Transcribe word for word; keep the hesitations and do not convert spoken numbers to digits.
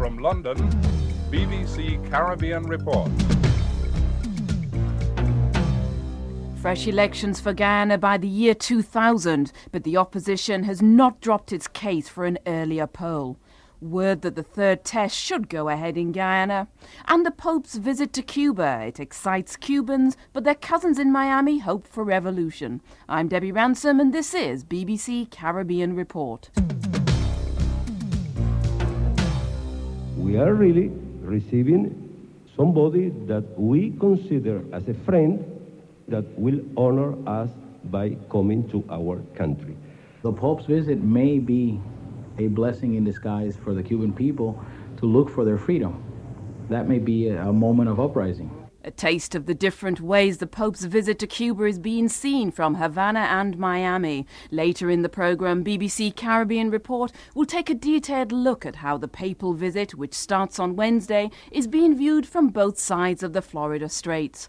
From London, B B C Caribbean Report. Fresh elections for Guyana by the year two thousand, but the opposition has not dropped its case for an earlier poll. Word that the third test should go ahead in Guyana. And the Pope's visit to Cuba. It excites Cubans, but their cousins in Miami hope for revolution. I'm Debbie Ransom, and this is B B C Caribbean Report. We are really receiving somebody that we consider as a friend that will honor us by coming to our country. The Pope's visit may be a blessing in disguise for the Cuban people to look for their freedom. That may be a moment of uprising. A taste of the different ways the Pope's visit to Cuba is being seen from Havana and Miami. Later in the programme, B B C Caribbean Report will take a detailed look at how the papal visit, which starts on Wednesday, is being viewed from both sides of the Florida Straits.